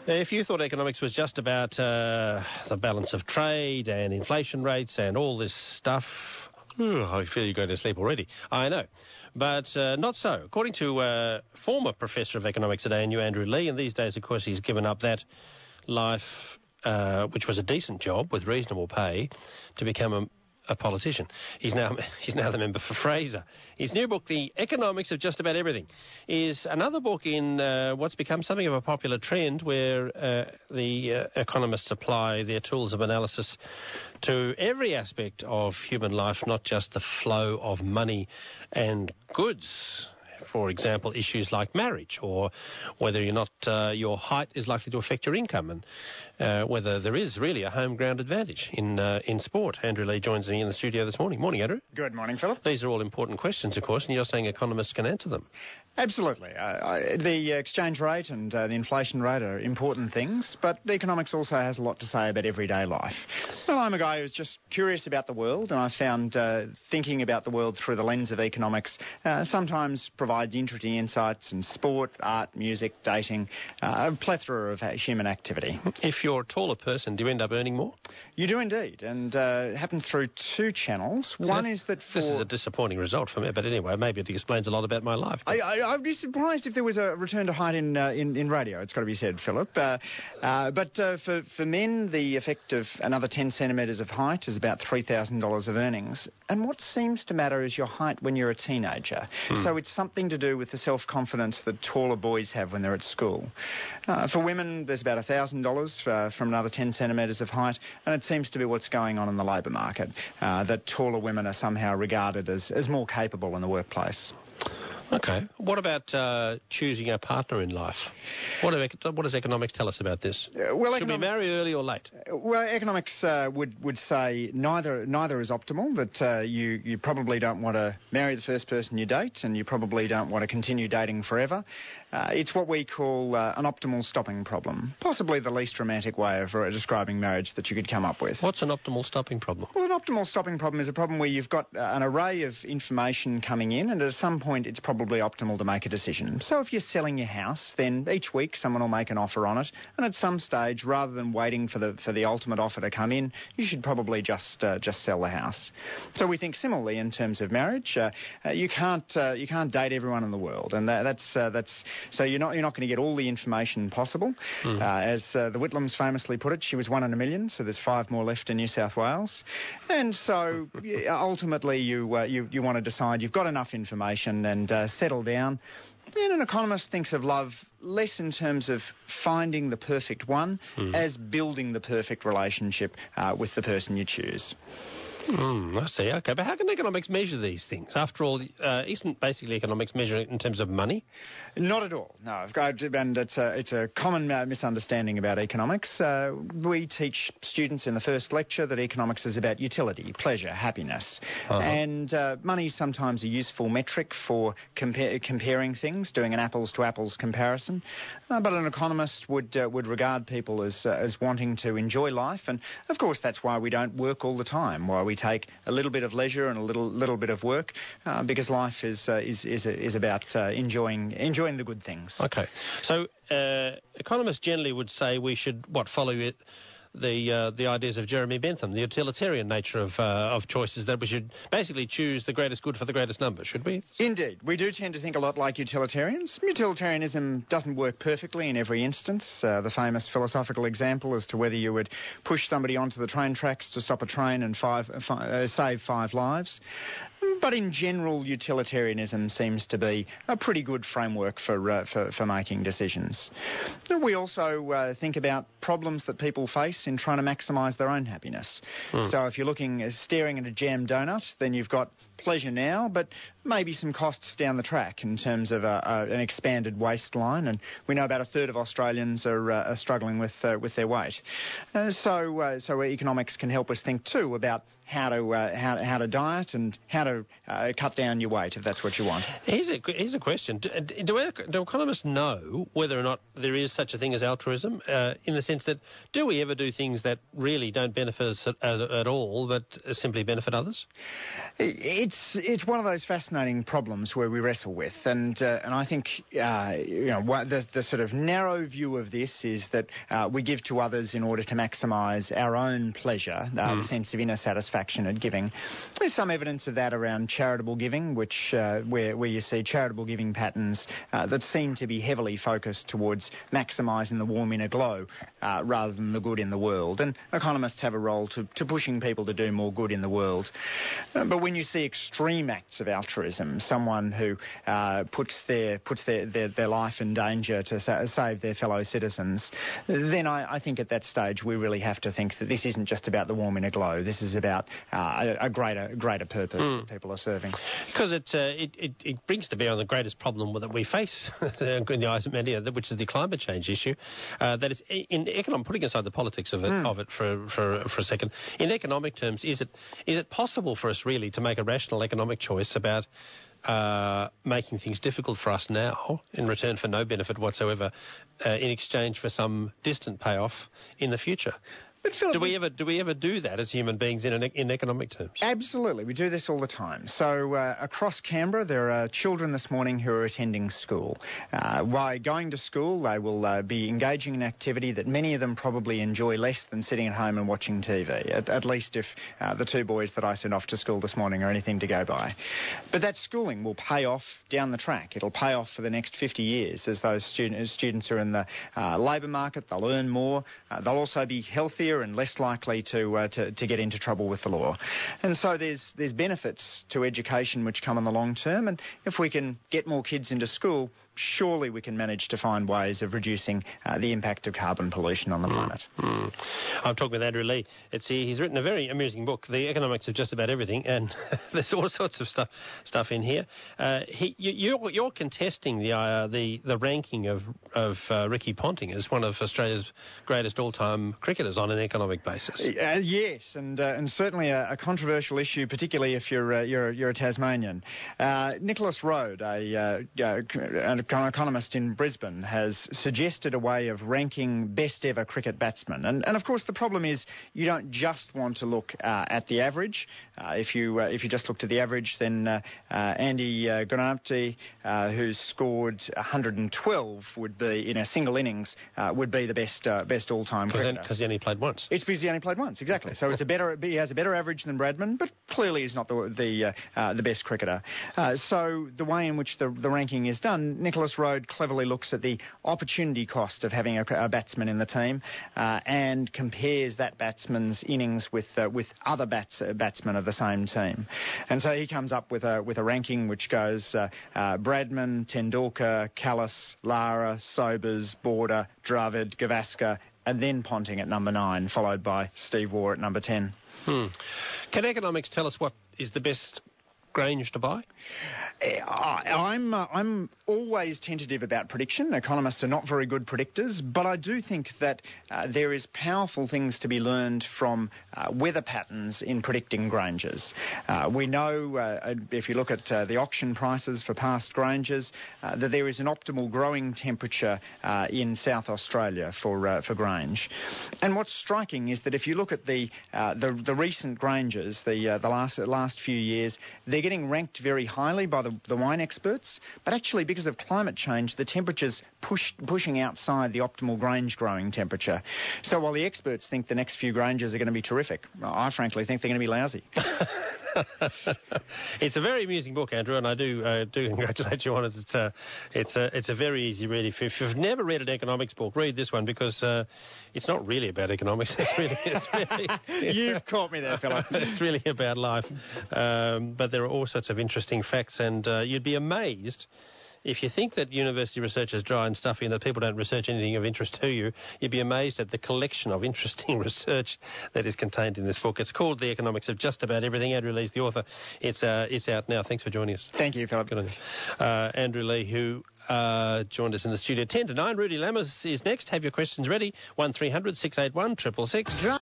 If you thought economics was just about the balance of trade and inflation rates and all this stuff, I feel you're going to sleep already. I know. But not so. According to former Professor of Economics at ANU, Andrew Leigh, and these days, of course, he's given up that life, which was a decent job with reasonable pay, to become a politician. He's now the member for Fraser. His new book, The Economics of Just About Everything, is another book in what's become something of a popular trend where the economists apply their tools of analysis to every aspect of human life, not just the flow of money and goods. For example, issues like marriage, or whether or not your height is likely to affect your income, and whether there is really a home ground advantage in sport. Andrew Leigh joins me in the studio this morning. Morning, Andrew. Good morning, Philip. These are all important questions, of course, and you're saying economists can answer them. Absolutely. The exchange rate and the inflation rate are important things, but economics also has a lot to say about everyday life. Well, I'm a guy who's just curious about the world, and I found thinking about the world through the lens of economics sometimes provides interesting insights in sport, art, music, dating, a plethora of human activity. If you're a taller person, do you end up earning more? You do indeed, and it happens through two channels. One is that This is a disappointing result for me, but anyway, maybe it explains a lot about my life. I'd be surprised if there was a return to height in radio, it's got to be said, Philip. But for men, the effect of another 10 centimetres of height is about $3,000 of earnings. And what seems to matter is your height when you're a teenager. So it's something to do with the self-confidence that taller boys have when they're at school. For women, there's about $1,000 from another 10 centimetres of height, and it seems to be what's going on in the labour market, that taller women are somehow regarded as more capable in the workplace. Okay. What about choosing a partner in life? What does economics tell us about this? Should we marry early or late? Well, economics would say neither is optimal, that you probably don't want to marry the first person you date, and you probably don't want to continue dating forever. It's what we call an optimal stopping problem, possibly the least romantic way of describing marriage that you could come up with. What's an optimal stopping problem? Well, an optimal stopping problem is a problem where you've got an array of information coming in, and at some point it's probably optimal to make a decision. So if you're selling your house, then each week someone will make an offer on it, and at some stage, rather than waiting for the ultimate offer to come in, you should probably just sell the house. So we think similarly in terms of marriage. You can't date everyone in the world, and that's so you're not going to get all the information possible. As the Whitlams famously put it, she was 1 in a million, so there's 5 more left in New South Wales, and so ultimately you want to decide you've got enough information and settle down. Then an economist thinks of love less in terms of finding the perfect one as building the perfect relationship with the person you choose. I see. Okay, but how can economics measure these things? After all, isn't basically economics measuring it in terms of money? Not at all, no. And it's a common misunderstanding about economics. We teach students in the first lecture that economics is about utility, pleasure, happiness. And money is sometimes a useful metric for comparing things, doing an apples-to-apples comparison. But an economist would regard people as wanting to enjoy life. And, of course, that's why we don't work all the time, why we take a little bit of leisure and a little bit of work, because life is about enjoying the good things. Okay, so economists generally would say we should follow it. The ideas of Jeremy Bentham, the utilitarian nature of choices, that we should basically choose the greatest good for the greatest number, should we? Indeed. We do tend to think a lot like utilitarians. Utilitarianism doesn't work perfectly in every instance. The famous philosophical example as to whether you would push somebody onto the train tracks to stop a train and save 5 lives. But in general, utilitarianism seems to be a pretty good framework for making decisions. We also think about problems that people face in trying to maximise their own happiness. So if you're staring at a jam donut, then you've got pleasure now, but maybe some costs down the track in terms of an expanded waistline, and we know about a third of Australians are struggling with their weight. So economics can help us think too about how to diet and how to cut down your weight if that's what you want. Here's a question: Do economists know whether or not there is such a thing as altruism? In the sense that, do we ever do things that really don't benefit us at all, but simply benefit others? It's one of those fascinating fascinating problems where we wrestle with, and I think the sort of narrow view of this is that we give to others in order to maximise our own pleasure, the sense of inner satisfaction at giving. There's some evidence of that around charitable giving, which where you see charitable giving patterns that seem to be heavily focused towards maximising the warm inner glow rather than the good in the world. And economists have a role to pushing people to do more good in the world. But when you see extreme acts of altruism, someone who puts their life in danger to save their fellow citizens, then I think at that stage we really have to think that this isn't just about the warm inner glow. This is about a greater purpose that people are serving. Because it brings to bear on the greatest problem that we face in the eyes of many, which is the climate change issue. That is, in economic, putting aside the politics of it for a second, in economic terms, is it possible for us really to make a rational economic choice about making things difficult for us now in return for no benefit whatsoever in exchange for some distant payoff in the future? But Philip, do we ever do that as human beings in economic terms? Absolutely. We do this all the time. So across Canberra, there are children this morning who are attending school. While going to school, they will be engaging in activity that many of them probably enjoy less than sitting at home and watching TV, at least if the two boys that I sent off to school this morning are anything to go by. But that schooling will pay off down the track. It'll pay off for the next 50 years as those students are in the labour market. They'll earn more. They'll also be healthier and less likely to get into trouble with the law. And so there's benefits to education which come in the long term, and if we can get more kids into school, surely we can manage to find ways of reducing the impact of carbon pollution on the planet. I'm talking with Andrew Leigh. He's written a very amusing book, The Economics of Just About Everything, and there's all sorts of stuff in here. You're contesting the ranking of Ricky Ponting as one of Australia's greatest all-time cricketers on an economic basis. Yes, and certainly a controversial issue, particularly if you're a Tasmanian. Nicholas Road, an economist in Brisbane, has suggested a way of ranking best ever cricket batsmen. And of course the problem is you don't just want to look at the average. If you just looked at the average, then Andy Granate, who's scored 112 would be in a single innings, would be the best all-time cricketer. Because he only played once. It's because he only played once, exactly. So he has a better average than Bradman, but clearly is not the best cricketer. So the way in which the ranking is done, Nicholas Road cleverly looks at the opportunity cost of having a batsman in the team and compares that batsman's innings with other batsmen of the same team. And so he comes up with a ranking which goes Bradman, Tendulkar, Kallis, Lara, Sobers, Border, Dravid, Gavaskar, and then Ponting at number 9, followed by Steve Waugh at number 10. Can economics tell us what is the best Grange to buy? I'm always tentative about prediction. Economists are not very good predictors, but I do think that there is powerful things to be learned from weather patterns in predicting Granges. We know, if you look at the auction prices for past Granges, that there is an optimal growing temperature in South Australia for Grange. And what's striking is that if you look at the recent Granges, the last few years, they're getting ranked very highly by the wine experts, but actually because of climate change, the temperature's pushing outside the optimal Grange growing temperature. So while the experts think the next few Granges are going to be terrific, I frankly think they're going to be lousy. It's a very amusing book, Andrew, and I do congratulate you on it. It's a very easy read. If you've never read an economics book, read this one, because it's not really about economics. It's really You've caught me there, fella. It's really about life. But there are all sorts of interesting facts, and you'd be amazed. If you think that university research is dry and stuffy and that people don't research anything of interest to you, you'd be amazed at the collection of interesting research that is contained in this book. It's called The Economics of Just About Everything. Andrew Leigh's the author. It's out now. Thanks for joining us. Thank you, Philip. Good on you. Andrew Leigh, who joined us in the studio 10 to 9. Rudy Lammers is next. Have your questions ready. 1300 681 666.